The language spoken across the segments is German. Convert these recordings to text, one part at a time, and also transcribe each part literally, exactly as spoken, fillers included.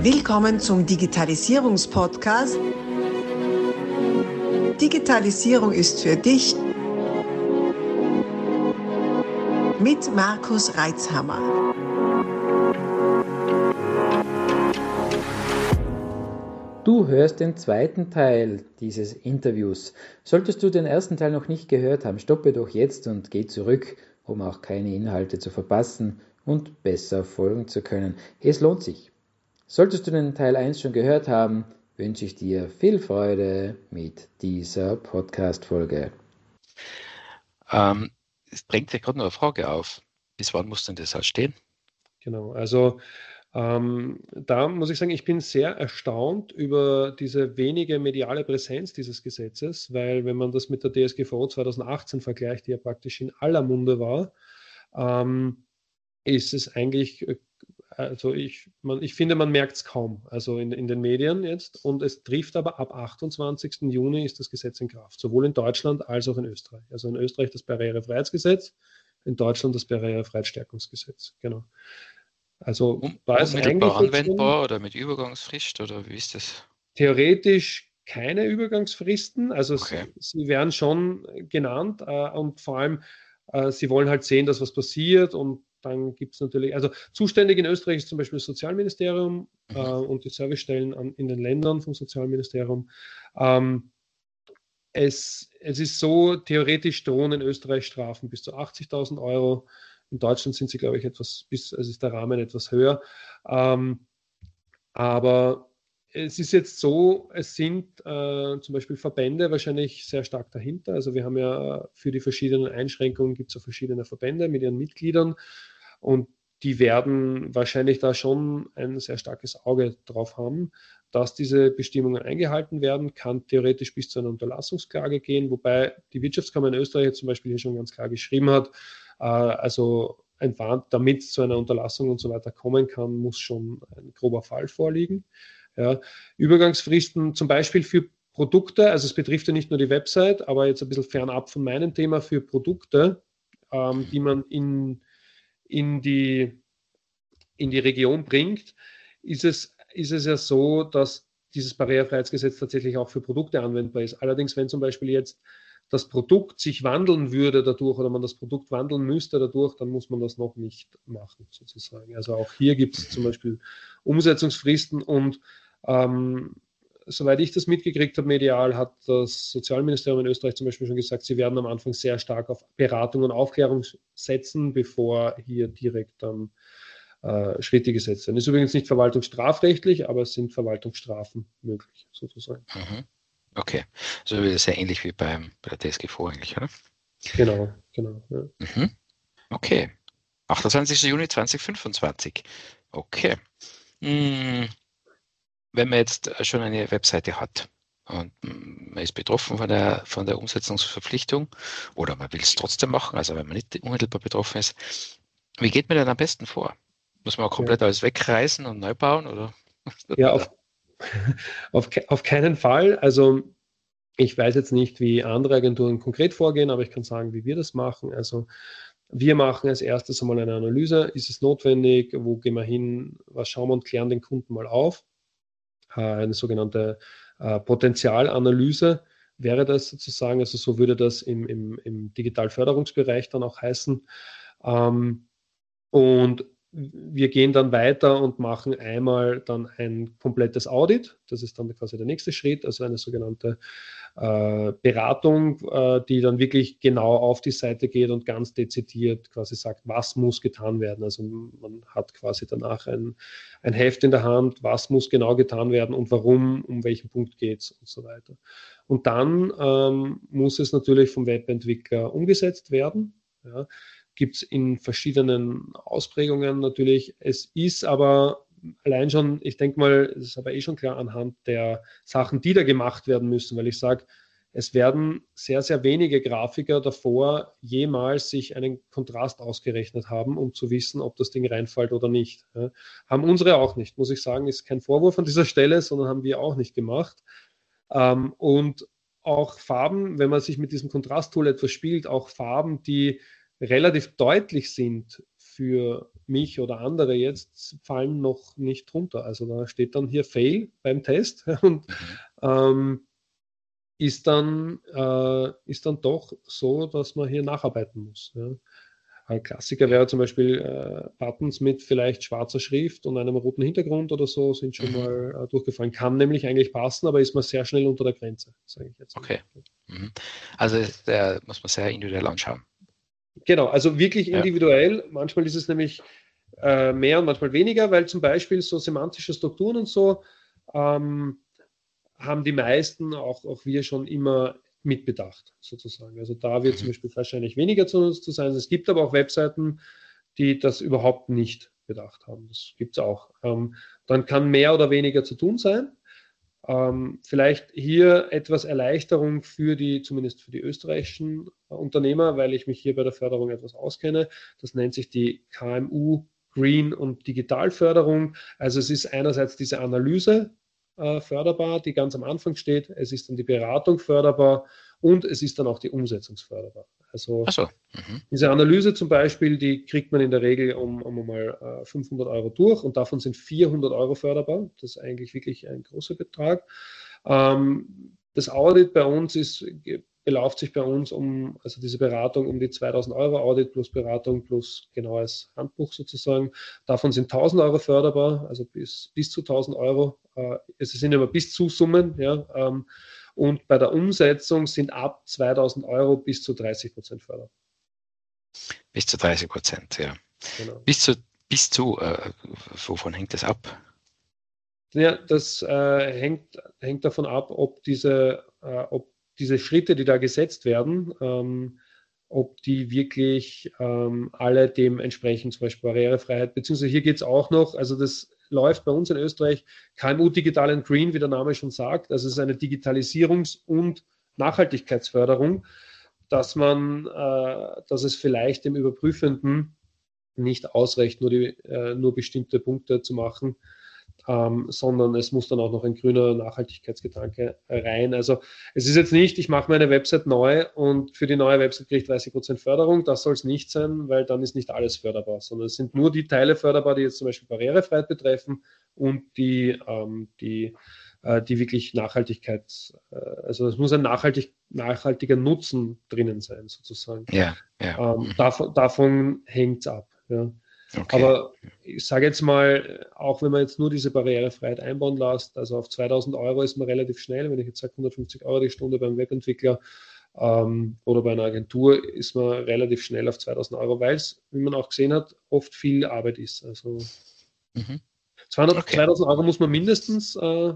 Willkommen zum Digitalisierungspodcast. Digitalisierung ist für dich mit Markus Reitzhammer. Du hörst den zweiten Teil dieses Interviews. Solltest du den ersten Teil noch nicht gehört haben, stoppe doch jetzt und geh zurück, um auch keine Inhalte zu verpassen und besser folgen zu können. Es lohnt sich. Solltest du den Teil eins schon gehört haben, wünsche ich dir viel Freude mit dieser Podcast-Folge. Ähm, es drängt sich gerade noch eine Frage auf. Bis wann muss denn das halt stehen? Genau, also ähm, da muss ich sagen, ich bin sehr erstaunt über diese wenige mediale Präsenz dieses Gesetzes, weil wenn man das mit der D S G V O zwanzig achtzehn vergleicht, die ja praktisch in aller Munde war, ähm, ist es eigentlich, also ich, man, ich finde, man merkt es kaum, also in, in den Medien jetzt, und es trifft aber ab achtundzwanzigsten Juni ist das Gesetz in Kraft, sowohl in Deutschland als auch in Österreich. Also in Österreich das Barrierefreiheitsgesetz, in Deutschland das Barrierefreiheitsstärkungsgesetz, genau. Also Um, war es unmittelbar eigentlich anwendbar oder mit Übergangsfrist oder wie ist das? Theoretisch keine Übergangsfristen, also Okay. sie, sie werden schon genannt äh, und vor allem, äh, sie wollen halt sehen, dass was passiert, und dann gibt es natürlich, also zuständig in Österreich ist zum Beispiel das Sozialministerium Mhm. äh, und die Servicestellen an, in den Ländern vom Sozialministerium. Ähm, es, es ist so, theoretisch drohen in Österreich Strafen bis zu achtzigtausend Euro. In Deutschland sind sie, glaube ich, etwas, bis, also ist der Rahmen etwas höher. Ähm, aber es ist jetzt so, es sind äh, zum Beispiel Verbände wahrscheinlich sehr stark dahinter. Also wir haben ja für die verschiedenen Einschränkungen gibt es ja verschiedene Verbände mit ihren Mitgliedern, und die werden wahrscheinlich da schon ein sehr starkes Auge drauf haben, dass diese Bestimmungen eingehalten werden. Kann theoretisch bis zu einer Unterlassungsklage gehen, wobei die Wirtschaftskammer in Österreich zum Beispiel hier schon ganz klar geschrieben hat, äh, also ein Warn, damit es zu einer Unterlassung und so weiter kommen kann, muss schon ein grober Fall vorliegen. Ja. Übergangsfristen zum Beispiel für Produkte, also es betrifft ja nicht nur die Website, aber jetzt ein bisschen fernab von meinem Thema, für Produkte, ähm, die man in, in, die, in die Region bringt, ist es, ist es ja so, dass dieses Barrierefreiheitsgesetz tatsächlich auch für Produkte anwendbar ist. Allerdings, wenn zum Beispiel jetzt das Produkt sich wandeln würde dadurch oder man das Produkt wandeln müsste dadurch, dann muss man das noch nicht machen, sozusagen. Also auch hier gibt es zum Beispiel Umsetzungsfristen, und ähm, soweit ich das mitgekriegt habe, medial, hat das Sozialministerium in Österreich zum Beispiel schon gesagt, sie werden am Anfang sehr stark auf Beratung und Aufklärung setzen, bevor hier direkt dann äh, Schritte gesetzt werden. Ist übrigens nicht verwaltungsstrafrechtlich, aber es sind Verwaltungsstrafen möglich, sozusagen. Mhm. Okay, so also sehr ähnlich wie beim, bei der D S G V eigentlich, oder? Genau, genau. Ja. Mhm. Okay, achtundzwanzigsten Juni zweitausendfünfundzwanzig. Okay. Hm. Wenn man jetzt schon eine Webseite hat und man ist betroffen von der, von der Umsetzungsverpflichtung oder man will es trotzdem machen, also wenn man nicht unmittelbar betroffen ist, wie geht man denn am besten vor? Muss man auch komplett Ja. alles wegreißen und neu bauen? Oder? Ja, auf, auf, auf keinen Fall. Also ich weiß jetzt nicht, wie andere Agenturen konkret vorgehen, aber ich kann sagen, wie wir das machen. Also wir machen als erstes einmal eine Analyse. Ist es notwendig? Wo gehen wir hin? Was schauen wir und klären den Kunden mal auf? Eine sogenannte äh, Potenzialanalyse wäre das sozusagen. Also so würde das im, im, im Digitalförderungsbereich dann auch heißen. Ähm, und wir gehen dann weiter und machen einmal dann ein komplettes Audit. Das ist dann quasi der nächste Schritt, also eine sogenannte äh, Beratung, äh, die dann wirklich genau auf die Seite geht und ganz dezidiert quasi sagt, was muss getan werden. Also man hat quasi danach ein, ein Heft in der Hand, was muss genau getan werden und warum, um welchen Punkt geht es und so weiter. Und dann ähm, muss es natürlich vom Webentwickler umgesetzt werden. Ja. Gibt es in verschiedenen Ausprägungen natürlich. Es ist aber allein schon, ich denke mal, es ist aber eh schon klar anhand der Sachen, die da gemacht werden müssen, weil ich sage, es werden sehr, sehr wenige Grafiker davor jemals sich einen Kontrast ausgerechnet haben, um zu wissen, ob das Ding reinfällt oder nicht. Ja. Haben unsere auch nicht, muss ich sagen, ist kein Vorwurf an dieser Stelle, sondern haben wir auch nicht gemacht. Ähm, und auch Farben, wenn man sich mit diesem Kontrasttool etwas spielt, auch Farben, die relativ deutlich sind für mich oder andere jetzt fallen noch nicht drunter. Also da steht dann hier Fail beim Test und ähm, ist, dann, äh, ist dann doch so, dass man hier nacharbeiten muss. Ja. Ein Klassiker wäre zum Beispiel äh, Buttons mit vielleicht schwarzer Schrift und einem roten Hintergrund oder so, sind schon Mhm. mal äh, durchgefallen. Kann nämlich eigentlich passen, aber ist man sehr schnell unter der Grenze, sage ich jetzt. Okay. Mhm. Also da muss man sehr individuell anschauen. Genau, also wirklich Ja. individuell. Manchmal ist es nämlich äh, mehr und manchmal weniger, weil zum Beispiel so semantische Strukturen und so ähm, haben die meisten, auch, auch wir schon immer mitbedacht, sozusagen. Also da wird Mhm. zum Beispiel wahrscheinlich weniger zu, zu sein. Es gibt aber auch Webseiten, die das überhaupt nicht bedacht haben. Das gibt es auch. Ähm, dann kann mehr oder weniger zu tun sein. Ähm, vielleicht hier etwas Erleichterung für die, zumindest für die österreichischen äh, Unternehmer, weil ich mich hier bei der Förderung etwas auskenne. Das nennt sich die K M U Green und Digitalförderung. Also es ist einerseits diese Analyse äh, förderbar, die ganz am Anfang steht. Es ist dann die Beratung förderbar und es ist dann auch die Umsetzung förderbar. Also Ach so. Mhm. diese Analyse zum Beispiel, die kriegt man in der Regel um, um mal äh, fünfhundert Euro durch und davon sind vierhundert Euro förderbar. Das ist eigentlich wirklich ein großer Betrag. Ähm, das Audit bei uns ist, belauft sich bei uns um, also diese Beratung um die zweitausend Euro Audit plus Beratung plus genaues Handbuch sozusagen. Davon sind tausend Euro förderbar, also bis, bis zu tausend Euro. Äh, es sind immer bis zu Summen, ja. Ähm, und bei der Umsetzung sind ab zweitausend Euro bis zu dreißig Prozent förderbar. Bis zu dreißig Prozent, ja. Genau. Bis zu, bis zu äh, wovon hängt das ab? Ja, das äh, hängt, hängt davon ab, ob diese, äh, ob diese Schritte, die da gesetzt werden, ähm, ob die wirklich ähm, alle dem entsprechen, zum Beispiel Barrierefreiheit, beziehungsweise hier geht es auch noch, also das läuft bei uns in Österreich K M U Digital and Green, wie der Name schon sagt, also es ist eine Digitalisierungs- und Nachhaltigkeitsförderung, dass man, äh, dass es vielleicht dem Überprüfenden nicht ausreicht, nur, die, äh, nur bestimmte Punkte zu machen, ähm, sondern es muss dann auch noch ein grüner Nachhaltigkeitsgedanke rein. Also es ist jetzt nicht, ich mache meine Website neu und für die neue Website kriege ich dreißig Prozent Förderung. Das soll es nicht sein, weil dann ist nicht alles förderbar, sondern es sind nur die Teile förderbar, die jetzt zum Beispiel Barrierefreiheit betreffen und die, ähm, die, äh, die wirklich Nachhaltigkeit, äh, also es muss ein nachhaltig, nachhaltiger Nutzen drinnen sein, sozusagen. Ja, ja. Ähm, Mhm. davon davon hängt es ab. Ja. Okay. Aber ich sage jetzt mal, auch wenn man jetzt nur diese Barrierefreiheit einbauen lässt, also auf zweitausend Euro ist man relativ schnell. Wenn ich jetzt sage hundertfünfzig Euro die Stunde beim Webentwickler ähm, oder bei einer Agentur, ist man relativ schnell auf zweitausend Euro, weil es, wie man auch gesehen hat, oft viel Arbeit ist. Also Mhm. zweihundert, Okay. zweitausend Euro muss man mindestens äh,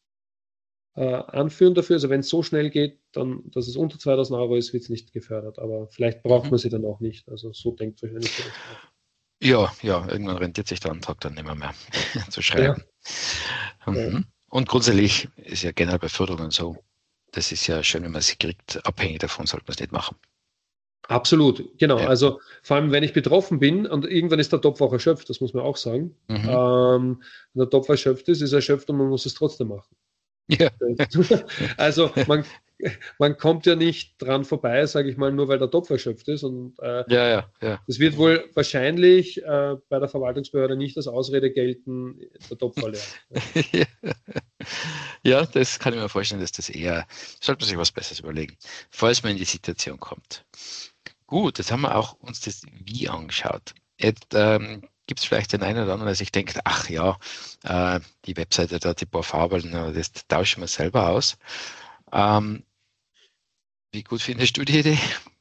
äh, anführen dafür. Also wenn es so schnell geht, dann, dass es unter zweitausend Euro ist, wird es nicht gefördert. Aber vielleicht braucht Mhm. man sie dann auch nicht. Also so denkt wahrscheinlich der Rest auch. Ja, ja, irgendwann rentiert sich der Antrag dann nicht mehr, mehr zu schreiben. Ja. Mhm. Ja. Und grundsätzlich ist ja generell bei Förderungen so, das ist ja schön, wenn man sie kriegt, abhängig davon sollte man es nicht machen. Absolut, genau. Ja. Also vor allem, wenn ich betroffen bin und irgendwann ist der Topf auch erschöpft, das muss man auch sagen. Mhm. Ähm, wenn der Topf erschöpft ist, ist er erschöpft und man muss es trotzdem machen. Ja. Also man, man kommt ja nicht dran vorbei, sage ich mal, nur weil der Topf erschöpft ist. Und äh, Ja, ja, ja. das wird wohl wahrscheinlich äh, bei der Verwaltungsbehörde nicht als Ausrede gelten, der Topf war leer. Ja. Ja, das kann ich mir vorstellen, dass das eher, sollte man sich was Besseres überlegen, falls man in die Situation kommt. Gut, jetzt haben wir auch uns das Wie angeschaut. Jetzt ähm, gibt es vielleicht den einen oder anderen, der sich denkt, ach ja, äh, die Webseite da, die paar Farben, das tauschen wir selber aus. Ähm, wie gut findest du die Idee?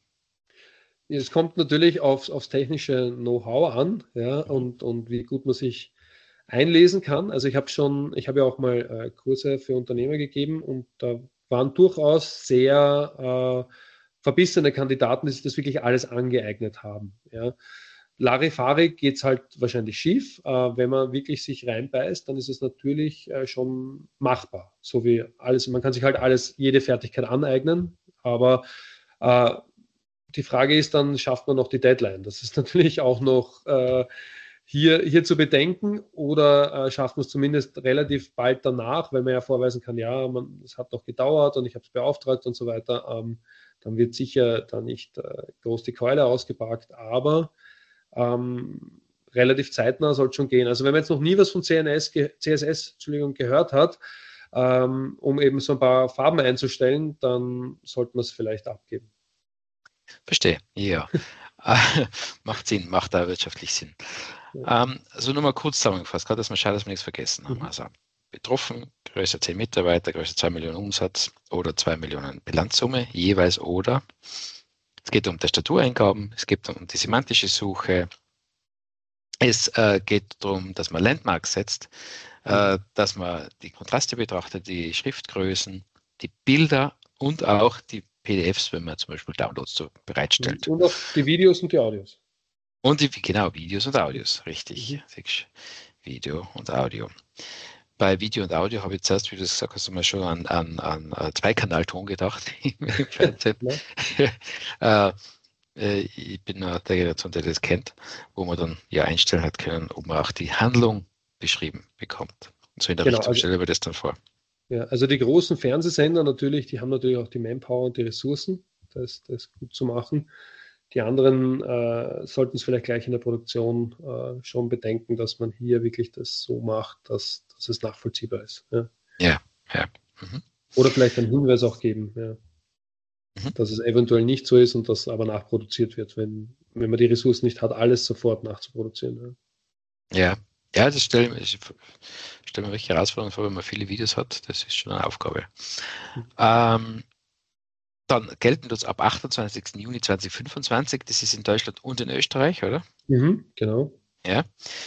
Es kommt natürlich aufs, aufs technische Know-how an, ja, und, und wie gut man sich einlesen kann. Also ich habe schon, ich habe ja auch mal äh, Kurse für Unternehmer gegeben und da waren durchaus sehr äh, verbissene Kandidaten, die sich das wirklich alles angeeignet haben. Ja. Larifari geht es halt wahrscheinlich schief. Äh, wenn man wirklich sich reinbeißt, dann ist es natürlich äh, schon machbar. So wie alles, man kann sich halt alles, jede Fertigkeit aneignen, aber äh, die Frage ist dann, schafft man noch die Deadline? Das ist natürlich auch noch äh, hier, hier zu bedenken oder äh, schafft man es zumindest relativ bald danach, weil man ja vorweisen kann, ja, man, es hat noch gedauert und ich habe es beauftragt und so weiter. Ähm, dann wird sicher da nicht äh, groß die Keule ausgepackt, aber ähm, relativ zeitnah soll schon gehen. Also wenn man jetzt noch nie was von C N S, C S S Entschuldigung, gehört hat, ähm, um eben so ein paar Farben einzustellen, dann sollte man es vielleicht abgeben. Verstehe, ja. Macht Sinn, macht da wirtschaftlich Sinn. Ja. Ähm, also nur mal kurz zusammengefasst, gerade dass wir schauen, dass wir nichts vergessen haben. Mhm. Also betroffen, größer zehn Mitarbeiter, größer zwei Millionen Umsatz oder zwei Millionen Bilanzsumme jeweils oder. Es geht um Tastatureingaben, es geht um die semantische Suche, es äh, geht darum, dass man Landmarks setzt, mhm. äh, dass man die Kontraste betrachtet, die Schriftgrößen, die Bilder und auch die P D Fs, wenn man zum Beispiel Downloads so bereitstellt. Und auch die Videos und die Audios. Und die, genau, Videos und Audios, richtig. Mhm. Video und Audio. Bei Video und Audio habe ich zuerst, wie du gesagt hast, mal schon an, an, an Zweikanalton gedacht im Fernsehen. äh, ich bin der Generation, der das kennt, wo man dann ja einstellen hat können, ob man auch die Handlung beschrieben bekommt. Und so in der genau, Richtung also, stellen wir das dann vor. Ja, also die großen Fernsehsender natürlich, die haben natürlich auch die Manpower und die Ressourcen, das, das gut zu machen. Die anderen äh, sollten es vielleicht gleich in der Produktion äh, schon bedenken, dass man hier wirklich das so macht, dass, dass es nachvollziehbar ist. Ja, ja. ja. Mhm. Oder vielleicht einen Hinweis auch geben, ja, mhm. dass es eventuell nicht so ist und das aber nachproduziert wird, wenn, wenn man die Ressourcen nicht hat, alles sofort nachzuproduzieren. Ja, ja, ja das stelle ich stelle mir richtig herausfordernd vor, wenn man viele Videos hat. Das ist schon eine Aufgabe. Mhm. Ähm, Dann gelten das ab achtundzwanzigsten Juni zweitausendfünfundzwanzig. Das ist in Deutschland und in Österreich, oder? Mhm, genau. Ja.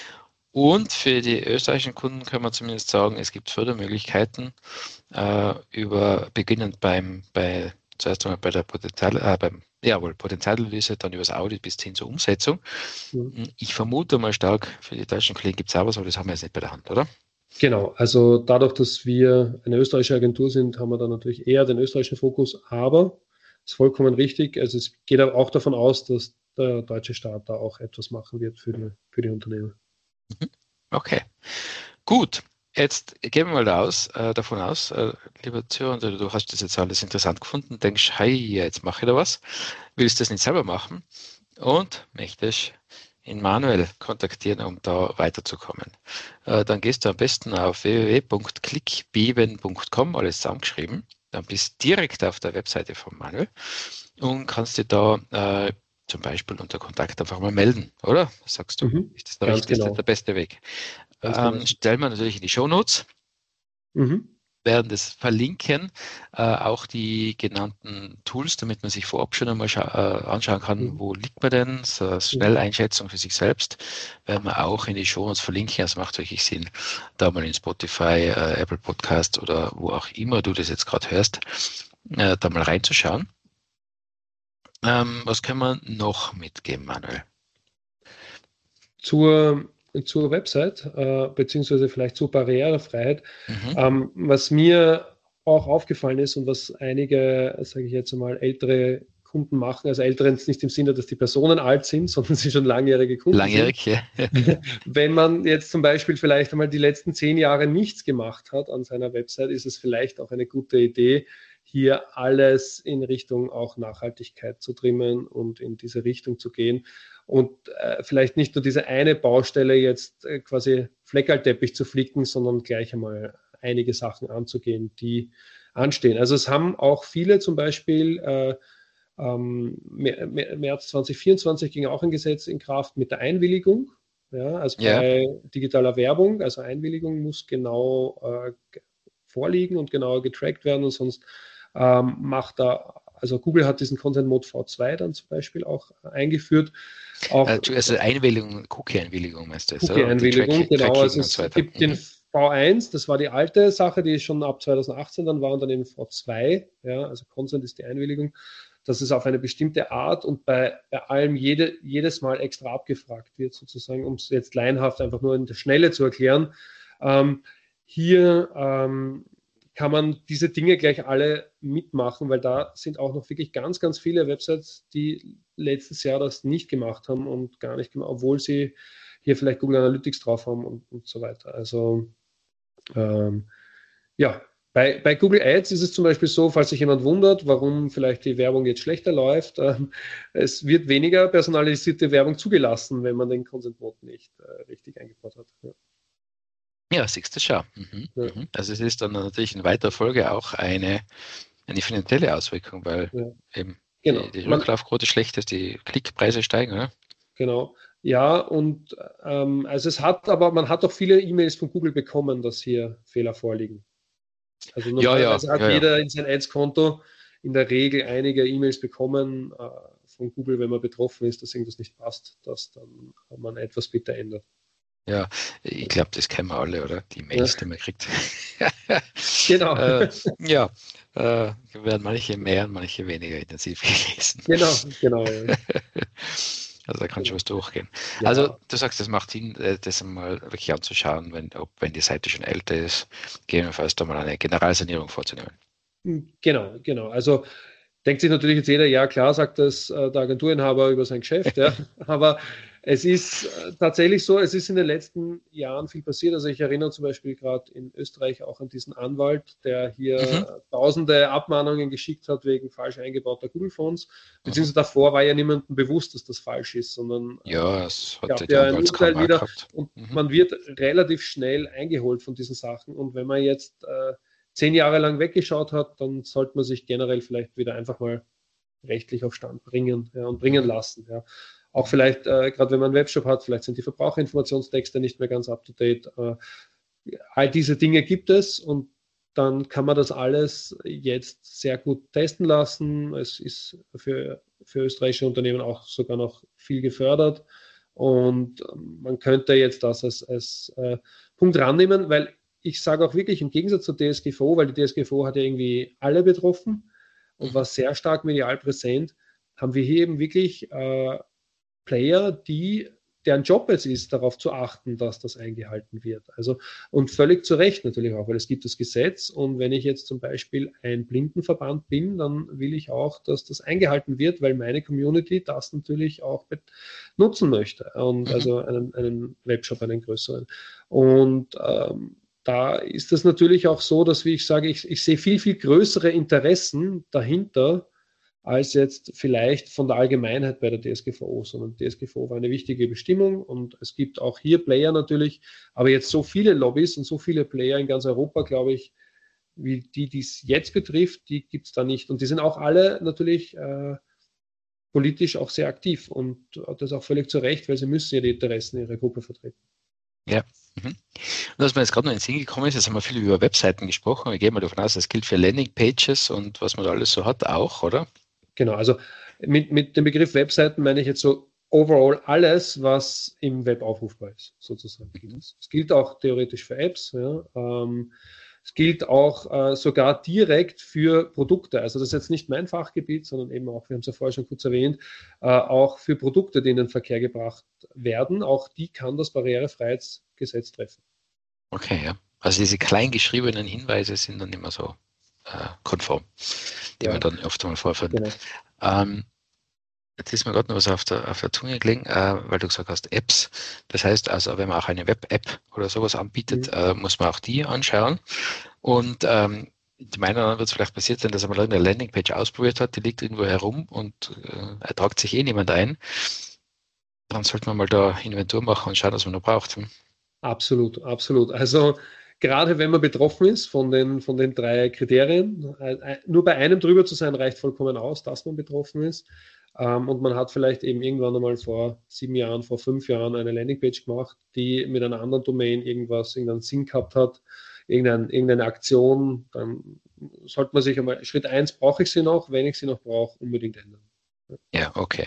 Und für die österreichischen Kunden können wir zumindest sagen, es gibt Fördermöglichkeiten äh, über beginnend beim bei zuerst einmal bei der Potenzial, äh, beim jawohl, Potenzialanalyse, dann über das Audit bis hin zur Umsetzung. Mhm. Ich vermute mal stark, für die deutschen Kollegen gibt es auch was, aber das haben wir jetzt nicht bei der Hand, oder? Genau, also dadurch, dass wir eine österreichische Agentur sind, haben wir da natürlich eher den österreichischen Fokus, aber es ist vollkommen richtig, also es geht auch davon aus, dass der deutsche Staat da auch etwas machen wird für die, für die Unternehmen. Okay, gut. Jetzt gehen wir mal da aus, äh, davon aus, äh, lieber Zuhörer, du hast das jetzt alles interessant gefunden, denkst, hey, jetzt mache ich da was, willst das nicht selber machen und möchtest in Manuel kontaktieren, um da weiterzukommen. Äh, dann gehst du am besten auf w w w punkt klickbeben punkt com, alles zusammengeschrieben. Dann bist du direkt auf der Webseite von Manuel und kannst dir da äh, zum Beispiel unter Kontakt einfach mal melden, oder? Was sagst du? Mhm, ist das der, richtig, genau. Ist das der beste Weg? Ähm, genau. Stellen wir natürlich in die Shownotes. Mhm. Werden das verlinken, äh, auch die genannten Tools, damit man sich vorab schon einmal scha- äh, anschauen kann, mhm. wo liegt man denn, so eine Schnelleinschätzung für sich selbst, werden wir auch in die Shownotes verlinken. Also macht wirklich Sinn, da mal in Spotify, äh, Apple Podcast oder wo auch immer du das jetzt gerade hörst, äh, da mal reinzuschauen. Ähm, was können wir noch mitgeben, Manuel? Zur zur Website, äh, beziehungsweise vielleicht zur Barrierefreiheit. Mhm. Ähm, was mir auch aufgefallen ist und was einige, sage ich jetzt mal, ältere Kunden machen, also ältere nicht im Sinne, dass die Personen alt sind, sondern sie schon langjährige Kunden Langjährig, sind. Ja. Wenn man jetzt zum Beispiel vielleicht einmal die letzten zehn Jahre nichts gemacht hat an seiner Website, ist es vielleicht auch eine gute Idee, hier alles in Richtung auch Nachhaltigkeit zu trimmen und in diese Richtung zu gehen. Und äh, vielleicht nicht nur diese eine Baustelle jetzt äh, quasi Fleckerlteppich zu flicken, sondern gleich einmal einige Sachen anzugehen, die anstehen. Also es haben auch viele zum Beispiel, äh, ähm, März zwanzig vierundzwanzig ging auch ein Gesetz in Kraft mit der Einwilligung. Ja, also yeah. bei digitaler Werbung, also Einwilligung muss genau äh, vorliegen und genauer getrackt werden und sonst ähm, macht da, also Google hat diesen Content Mode V zwei dann zum Beispiel auch eingeführt. Auch, also Einwilligung, Cookie-Einwilligung meinst du? Cookie-Einwilligung, genau. Also es so gibt mhm. den V eins, das war die alte Sache, die schon ab zwanzig achtzehn dann war und dann eben V zwei, ja, also Consent ist die Einwilligung, dass es auf eine bestimmte Art und bei, bei allem jede, jedes Mal extra abgefragt wird, sozusagen, um es jetzt laienhaft einfach nur in der Schnelle zu erklären. Ähm, hier ähm, kann man diese Dinge gleich alle mitmachen, weil da sind auch noch wirklich ganz, ganz viele Websites, die letztes Jahr das nicht gemacht haben und gar nicht gemacht, obwohl sie hier vielleicht Google Analytics drauf haben und, und so weiter. Also ähm, ja, Bei, bei Google Ads ist es zum Beispiel so, falls sich jemand wundert, warum vielleicht die Werbung jetzt schlechter läuft, äh, es wird weniger personalisierte Werbung zugelassen, wenn man den Consent-Bot nicht äh, richtig eingebaut hat. Ja, ja siehst du schon. Mhm, ja. mhm. Also es ist dann natürlich in weiterer Folge auch eine, eine finanzielle Auswirkung, weil Ja. eben Genau. die, die Man, Rücklaufquote schlecht ist, die Klickpreise steigen, oder? genau. Ja, und ähm, also es hat, aber man hat auch viele E-Mails von Google bekommen, dass hier Fehler vorliegen. Also Ja, ja, normalerweise hat ja, ja. jeder in sein Ads-Konto in der Regel einige E-Mails bekommen äh, von Google, wenn man betroffen ist, dass irgendwas nicht passt, dass dann man etwas bitte ändert. Ja, ich glaube, das kennen wir alle, oder? Die Mails, Ja. die man kriegt. Genau. äh, ja, äh, werden manche mehr und manche weniger intensiv gelesen. Genau, genau. Ja. Also da kann schon was durchgehen. Ja. Also du sagst, es macht Sinn, das mal wirklich anzuschauen, wenn, ob, wenn die Seite schon älter ist, gegebenenfalls da mal eine Generalsanierung vorzunehmen. Genau, genau. Also denkt sich natürlich jetzt jeder, ja klar, sagt das äh, der Agenturinhaber über sein Geschäft, ja. Aber es ist äh, tatsächlich so, es ist in den letzten Jahren viel passiert. Also ich erinnere zum Beispiel gerade in Österreich auch an diesen Anwalt, der hier Mhm. äh, tausende Abmahnungen geschickt hat wegen falsch eingebauter Google-Fonds. Beziehungsweise Mhm. davor war ja niemandem bewusst, dass das falsch ist, sondern Ja, es äh, hat gab die ja ein Urteil Anwaltskammer wieder gehabt. und Mhm. man wird relativ schnell eingeholt von diesen Sachen. Und wenn man jetzt äh, zehn Jahre lang weggeschaut hat, dann sollte man sich generell vielleicht wieder einfach mal rechtlich auf Stand bringen, ja, und bringen lassen. Ja. Auch vielleicht, äh, gerade wenn man einen Webshop hat, vielleicht sind die Verbraucherinformationstexte nicht mehr ganz up-to-date. Äh, all diese Dinge gibt es und dann kann man das alles jetzt sehr gut testen lassen. Es ist für, für österreichische Unternehmen auch sogar noch viel gefördert und man könnte jetzt das als, als äh, Punkt rannehmen, weil ich sage auch wirklich im Gegensatz zur D S G V O, weil die D S G V O hat ja irgendwie alle betroffen und war sehr stark medial präsent, haben wir hier eben wirklich äh, Player, die, deren Job es ist, darauf zu achten, dass das eingehalten wird. Also, und völlig zu Recht natürlich auch, weil es gibt das Gesetz und wenn ich jetzt zum Beispiel ein Blindenverband bin, dann will ich auch, dass das eingehalten wird, weil meine Community das natürlich auch nutzen möchte und Mhm. also einen, einen Webshop, einen größeren. Und ähm, da ist es natürlich auch so, dass, wie ich sage, ich, ich sehe viel, viel größere Interessen dahinter, als jetzt vielleicht von der Allgemeinheit bei der D S G V O, sondern D S G V O war eine wichtige Bestimmung und es gibt auch hier Player natürlich, aber jetzt so viele Lobbys und so viele Player in ganz Europa, glaube ich, wie die, die es jetzt betrifft, die gibt es da nicht. Und die sind auch alle natürlich äh, politisch auch sehr aktiv und das auch völlig zu Recht, weil sie müssen ja die Interessen ihrer Gruppe vertreten. Ja. Mhm. Und was mir jetzt gerade noch in den Sinn gekommen ist, jetzt haben wir viel über Webseiten gesprochen. Ich gehe mal davon aus, das gilt für Landingpages und was man da alles so hat auch, oder? Genau, also mit, mit dem Begriff Webseiten meine ich jetzt so overall alles, was im Web aufrufbar ist, sozusagen. Mhm. Es gilt auch theoretisch für Apps, ja. Ähm, es gilt auch äh, sogar direkt für Produkte. Also das ist jetzt nicht mein Fachgebiet, sondern eben auch, wir haben es ja vorher schon kurz erwähnt, äh, auch für Produkte, die in den Verkehr gebracht werden. Auch die kann das Barrierefreiheitsgesetz treffen. Okay, ja. Also diese kleingeschriebenen Hinweise sind dann immer so äh, konform, die Ja. man dann oft mal vorfindet. Genau. Ähm, jetzt ist mir gerade noch was auf der, auf der Zunge gelegen, äh, weil du gesagt hast, Apps. Das heißt also, wenn man auch eine Web-App oder sowas anbietet, Mhm. äh, muss man auch die anschauen. Und ähm, die meinen, dann wird es vielleicht passiert sein, dass man eine Landingpage ausprobiert hat, die liegt irgendwo herum und äh, er tragt sich eh niemand ein. Dann sollte man mal da Inventur machen und schauen, was man noch braucht. Hm? Absolut, absolut. Also gerade wenn man betroffen ist von den, von den drei Kriterien, äh, nur bei einem drüber zu sein, reicht vollkommen aus, dass man betroffen ist. Ähm, und man hat vielleicht eben irgendwann einmal vor sieben Jahren, vor fünf Jahren eine Landingpage gemacht, die mit einer anderen Domain irgendwas, irgendeinen Sinn gehabt hat, irgendein, irgendeine Aktion, dann sollte man sich einmal, Schritt eins, brauche ich sie noch, wenn ich sie noch brauche, unbedingt ändern. Ja, okay.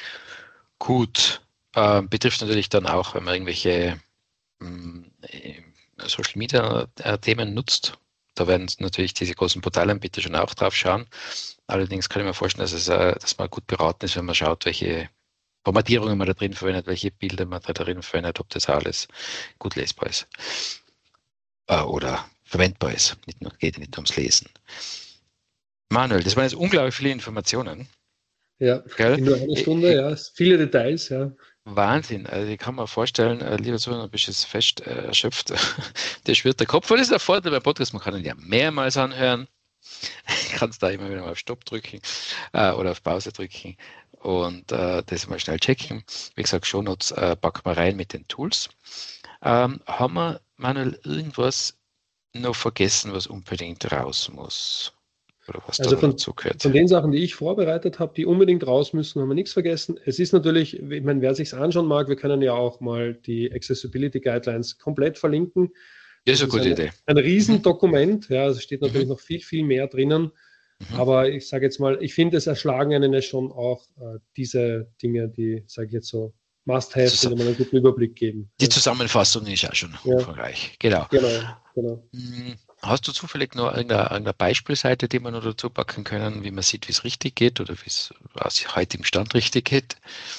Gut. Äh, betrifft natürlich dann auch, wenn man irgendwelche mh, Social Media äh, Themen nutzt. Da werden natürlich diese großen Portalanbieter schon auch drauf schauen. Allerdings kann ich mir vorstellen, dass, es, äh, dass man gut beraten ist, wenn man schaut, welche Formatierungen man da drin verwendet, welche Bilder man da drin verwendet, ob das alles gut lesbar ist. Äh, oder verwendbar ist. Nicht nur, geht nicht nur ums Lesen. Manuel, das waren jetzt unglaublich viele Informationen. Ja, Gell? in nur einer Ich, Stunde, ich, ja, viele Details, ja. Wahnsinn. Also ich kann mir vorstellen, äh, lieber Zuhörer, du bist jetzt fest äh, erschöpft. Der schwirrt der Kopf. Und das ist der Vorteil beim Podcast, man kann ihn ja mehrmals anhören. Ich kann es da immer wieder mal auf Stopp drücken äh, oder auf Pause drücken und äh, das mal schnell checken. Wie gesagt, Shownotes äh, packen wir rein mit den Tools. Ähm, haben wir, Manuel, irgendwas noch vergessen, was unbedingt raus muss? Oder was Also da von, dazu gehört? Von den Sachen, die ich vorbereitet habe, die unbedingt raus müssen, haben wir nichts vergessen. Es ist natürlich, ich meine, wer sich es anschauen mag, wir können ja auch mal die Accessibility Guidelines komplett verlinken. Das ist eine gute ein, Idee. Ein Riesendokument, ja, es steht natürlich mhm. noch viel, viel mehr drinnen. Mhm. Aber ich sage jetzt mal, ich finde, es erschlagen einen ja schon auch äh, diese Dinge, die, sage ich jetzt so, Must-Have, die man einen guten Überblick geben. Die Zusammenfassung ist ja schon ja. umfangreich. Genau. Genau, genau. Hast du zufällig noch irgendeine, irgendeine Beispielseite, die wir noch dazu packen können, wie man sieht, wie es richtig geht oder wie es aus heutigem Stand richtig geht?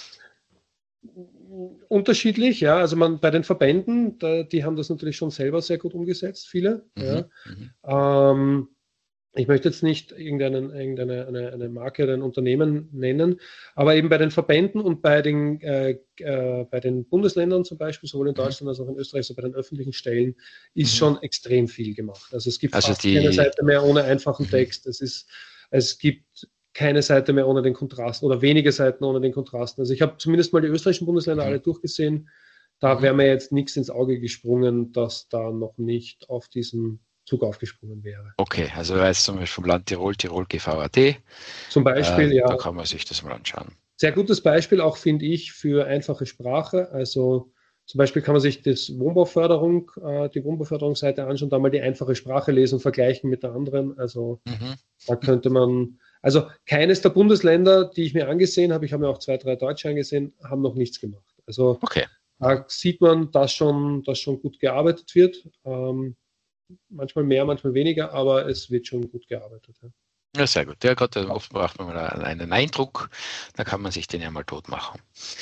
Unterschiedlich, ja. Also man bei den Verbänden, da, die haben das natürlich schon selber sehr gut umgesetzt, viele. Mhm, ja. Mhm. Ähm, ich möchte jetzt nicht irgendeinen, irgendeine eine, eine Marke oder ein Unternehmen nennen, aber eben bei den Verbänden und bei den, äh, äh, bei den Bundesländern zum Beispiel, sowohl in Deutschland mhm. als auch in Österreich, so bei den öffentlichen Stellen, ist mhm. schon extrem viel gemacht. Also es gibt also fast die, keine Seite mehr ohne einfachen mhm. Text. Es ist, es gibt keine Seite mehr ohne den Kontrasten oder wenige Seiten ohne den Kontrasten. Also ich habe zumindest mal die österreichischen Bundesländer mhm. alle durchgesehen. Da mhm. wäre mir jetzt nichts ins Auge gesprungen, dass da noch nicht auf diesen Zug aufgesprungen wäre. Okay, also jetzt zum Beispiel vom Land Tirol, Tirol G V A T. Zum Beispiel, äh, ja. Da kann man sich das mal anschauen. Sehr gutes Beispiel auch, finde ich, für einfache Sprache. Also zum Beispiel kann man sich das Wohnbauförderung, äh, die Wohnbauförderungsseite anschauen, da mal die einfache Sprache lesen und vergleichen mit der anderen. Also mhm. da könnte man, also keines der Bundesländer, die ich mir angesehen habe, ich habe mir auch zwei, drei Deutsche angesehen, haben noch nichts gemacht. Also okay. da sieht man, dass schon, dass schon gut gearbeitet wird. Ähm, Manchmal mehr, manchmal weniger, aber es wird schon gut gearbeitet. Ja, ja sehr gut. Ja, gerade oft braucht man mal einen Eindruck, da kann man sich den ja mal tot machen.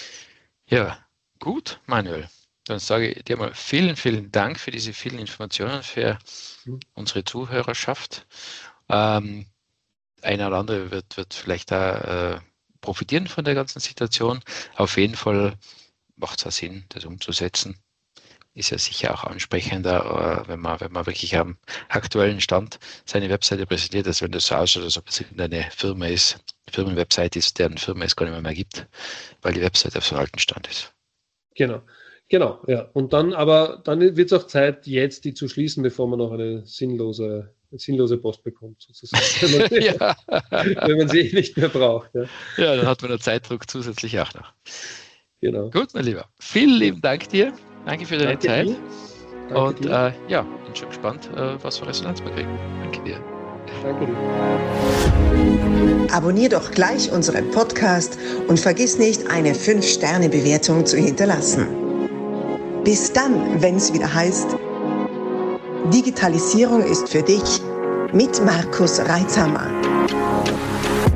Ja, gut, Manuel. Dann sage ich dir mal vielen, vielen Dank für diese vielen Informationen für mhm. unsere Zuhörerschaft. Ähm, einer oder andere wird, wird vielleicht da äh, profitieren von der ganzen Situation. Auf jeden Fall macht es ja Sinn, das umzusetzen. Ist ja sicher auch ansprechender, wenn man, wenn man wirklich am aktuellen Stand seine Webseite präsentiert, als wenn das so ausschaut, als ob es irgendeine Firma ist, Firmenwebseite ist, deren Firma es gar nicht mehr, mehr gibt, weil die Webseite auf so einem alten Stand ist. Genau, genau, ja. Und dann, aber dann wird es auch Zeit, jetzt die zu schließen, bevor man noch eine sinnlose, eine sinnlose Post bekommt, sozusagen. Wenn man, ja. wenn man sie nicht mehr braucht. Ja. ja, dann hat man den Zeitdruck zusätzlich auch noch. Genau. Gut, mein Lieber. Vielen lieben Dank dir. Danke für deine Danke Zeit. Dir. Danke und äh, ja, bin schon gespannt, äh, was für Resonanz wir kriegen. Danke dir. Danke dir. Abonnier doch gleich unseren Podcast und vergiss nicht, eine fünf Sterne Bewertung zu hinterlassen. Bis dann, wenn es wieder heißt, Digitalisierung ist für dich mit Markus Reitzhammer.